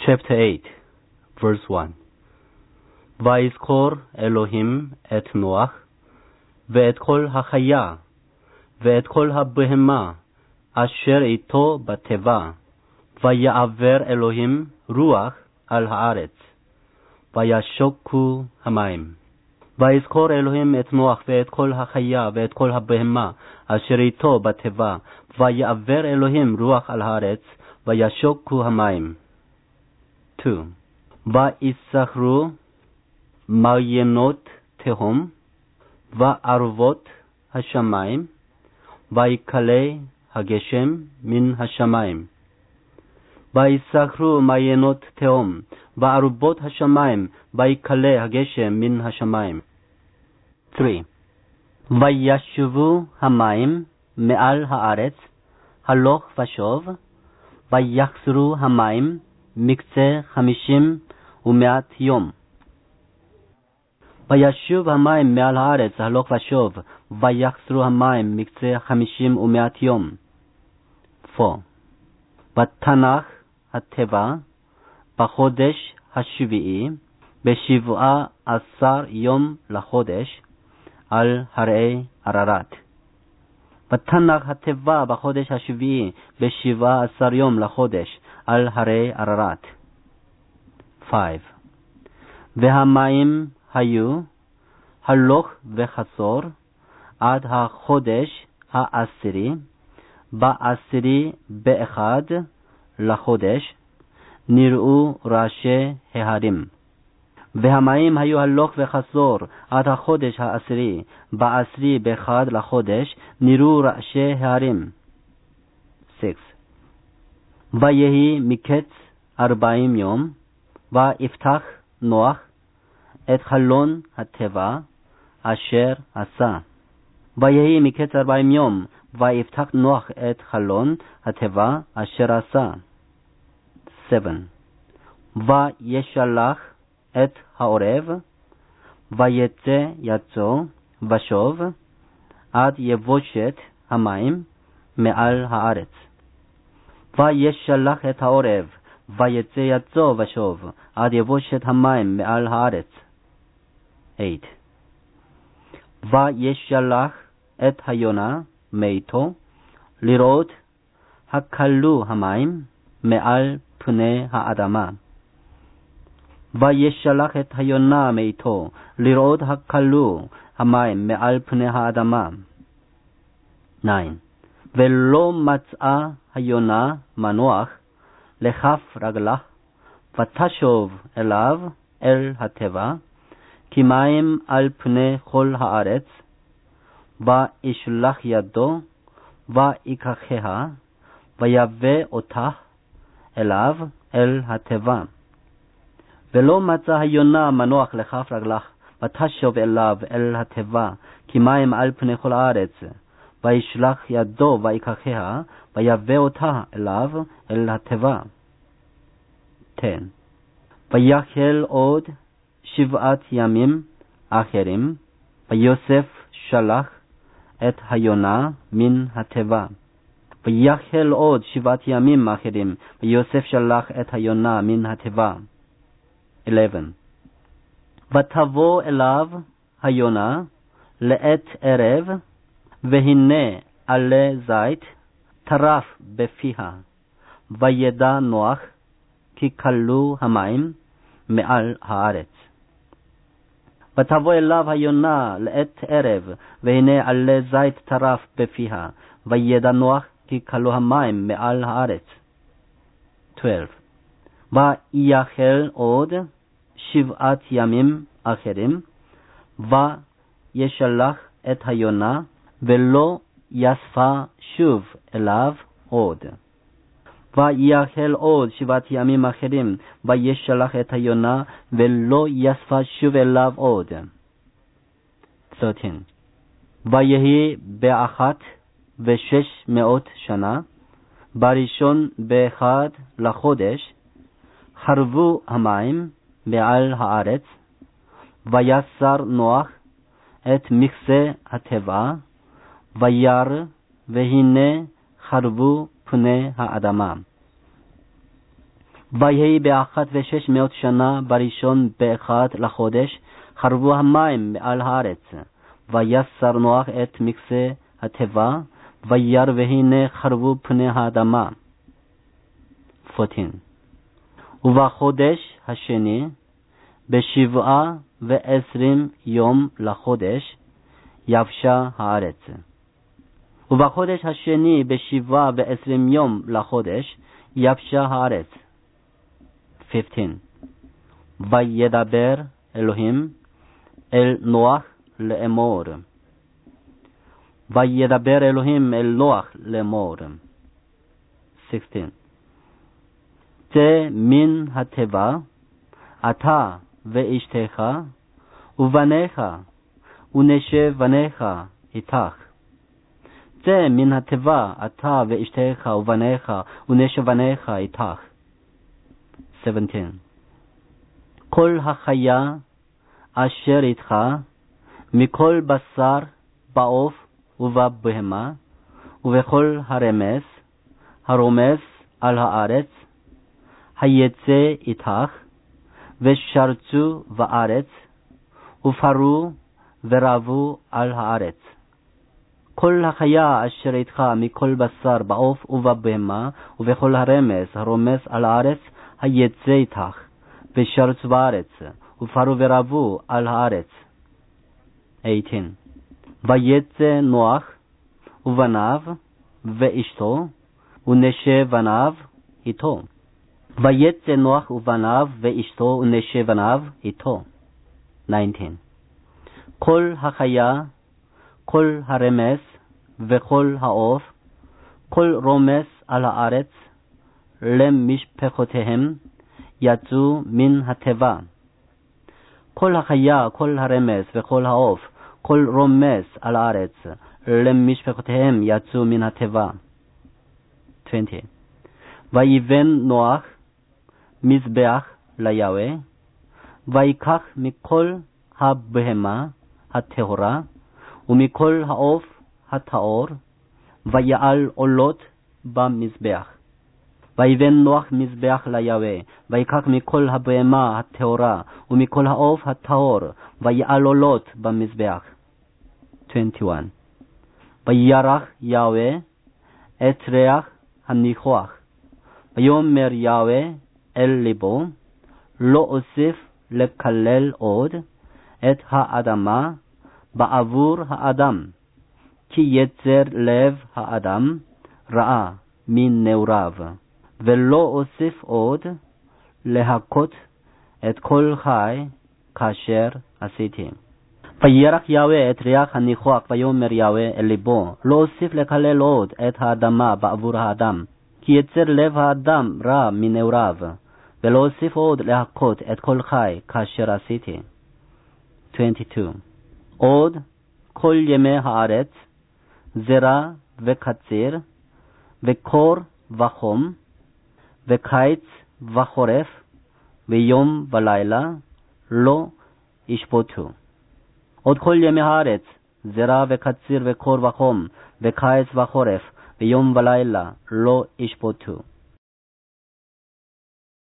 Chapter 8, verse 1. ויזכור אלוהים את נוח, ואת כל החיה, ואת כל הבהמה, אשר איתו בתיבה, ויעבר אלוהים רוח על הארץ, וישוקו המים. ויזכור אלוהים את נוח, ואת כל החיה, ואת כל הבהמה, אשר איתו בתיבה, ויעבר אלוהים רוח על הארץ, וישוקו המים. 2. ויסחרו מעיינות תהום, וערבות השמיים, ויקלה הגשם מן השמיים. ויסחרו מעיינות תהום, וערבות השמיים, ויקלה הגשם מן השמיים. 3. וישבו המים מעל הארץ, הלוך ושוב, ויחזרו המים מקצה 50 ומאת יום. וישוב המים מעל הארץ הלוך ושוב, ויחזרו המים מקצה 50 ומאת יום. 4. ותנח הטבע בחודש השביעי, ב17 יום לחודש, על הרי עררת. ותנח הטבע בחודש השביעי, ב17 יום לחודש, על הרי עררת. 5. והמים היו הלוך וחזור עד החודש העשירי, בעשירי באחד לחודש, נראו ראשי ההרים. והמים היו הלוך וחזור עד החודש העשירי, בעשירי באחד לחודש, נראו ראשי ההרים. 6. ויהי מקץ 40 יום, ויפתח נוח את חלון הטבע אשר עשה. ויהי מקץ 40 יום, ויפתח נוח את חלון הטבע אשר עשה. 7. וישלח את העורב, ויצא יצאו ושוב, עד יבושת המים מעל הארץ. וישלח את העורב, ויצא יצאו ושוב, עד יבושת המים מעל הארץ. 8. וישלח את היונה מאיתו, לראות הכלו המים מעל פני האדמה. וישלח את היונה מאיתו, לראות הכלו המים מעל פני האדמה. 9. ולא מצאה היונה מנוח לכף רגלה, ותשוב אליו אל הטבע, כי מים על פני כל הארץ, וישלח ידו, ויקחיה, ויבא אותה אליו אל הטבע. ולא מצא היונה מנוח לכף רגלה, ותשוב אליו אל הטבע, כי מים על פני כל הארץ, וישלח ידו, ויקחיה, ויבא אותה אליו אל הטבע. 10. ויחל עוד 7 ימים אחרים, ויוסף שלח את היונה מן הטבע. ויחל עוד 7 ימים אחרים, ויוסף שלח את היונה מן הטבע. 11. ותבוא אליו היונה לעת ערב, והנה עלה זית טרף בפיה, וידע נוח כי כלו המים מעל הארץ. ותבוא אליו היונה לעת ערב, והנה עלה זית טרף בפיה, וידע נוח כי כלו המים מעל הארץ. 12. ויחל עוד 7 ימים אחרים, וישלח את היונה, ולא יספה שוב אליו עוד. ויחל עוד 7 ימים אחרים, וישלח את היונה, ולא יספה שוב אליו עוד. 13. ויהי ב1,600 שנה, בראשון באחד לחודש, חרבו המים מעל הארץ, ויסר נוח את מכסה הטבע, וירא, והנה חרבו פני האדמה. ויהי ב1,600 שנה בראשון ב1 לחודש, חרבו המים מעל הארץ. ויסר נוח את מקצה התיבה, וירא והנה חרבו פני האדמה. 14. ובחודש השני, ב27 יום לחודש, יבשה הארץ. ובחודש השני, ב27 יום לחודש, יבשה הארץ. 15. וידבר אלוהים אל נוח לאמור. וידבר אלוהים אל נוח לאמור. 16. צא מן התיבה, אתה ואשתך, ובניך, ונשי בניך איתך. צא מן התיבה, אתה ואשתך, ובניך, ונשי בניך איתך. 17. כל החיה אשר איתך, מכל בשר בעוף ובבהמה, ובכל הרומס על הארץ, היצא איתך, ושרצו בארץ, ופרו ורבו על הארץ. כל החיה אשר איתך מכל בשר בעוף ובבהמה, ובכל הרומס על הארץ, היצא איתך, ושרצו בארץ, ופרו ורבו על הארץ. 18. ויצא נוח ובניו ואשתו, ונשי בניו איתו. ויצא נוח ובניו ואשתו, ונשי בניו איתו. 19. כל החיה, כל הרמס וכל העוף, כל רומס על הארץ, למשפחותיהם יצאו מן התיבה. כל החיה, כל הרמס וכל העוף, כל רומס על הארץ, למשפחותיהם יצאו מן התיבה. 20. ויבן נוח מזבח ליהוה, ויקח מכל הבהמה הטהורה, ומכל העוף הטהור, ויעל עולות במזבח. ויבן נוח מזבח ליהוה, ויקח מכל הבהמה הטהורה, ומכל העוף הטהור, ויעל עולות במזבח. 21. וירח יהוה את ריח הניחוח, ויאמר יהוה אל ליבו, לא אוסיף לקלל עוד את האדמה בעבור האדם, כי יצר לב האדם רעה מנעוריו, ולא אוסיף עוד להכות את כל חי כאשר עשיתי. וירח יהוה את ריח הניחוח, ויאמר יהוה אל ליבו, לא אוסיף לקלל עוד את האדמה בעבור האדם, כי יצר לב האדם רע מנעוריו, ולא אוסיף עוד להכות את כל חי כאשר עשיתי. 22. עוד כל ימי הארץ, זרע וקציר, וקור וחום, וקיץ וחורף, ויום ולילה, לא ישפטו. עוד כל ימי הארץ, זרע וקציר וקור וחום, וקיץ וחורף, ויום ולילה, לא ישפטו.